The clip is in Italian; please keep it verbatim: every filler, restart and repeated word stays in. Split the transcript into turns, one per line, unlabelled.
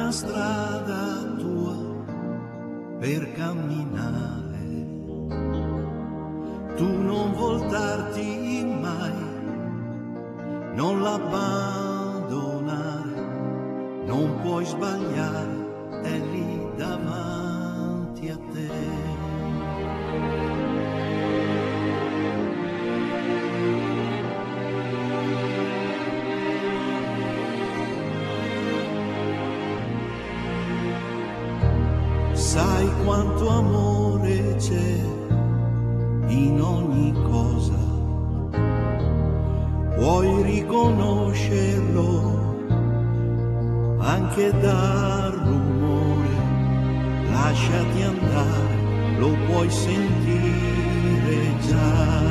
una strada tua per camminare, tu non voltarti mai, non l'abbandonare, non puoi sbagliare, è lì davanti a te. Sai quanto amore c'è in ogni cosa, puoi riconoscerlo anche dal rumore, lasciati andare, lo puoi sentire già.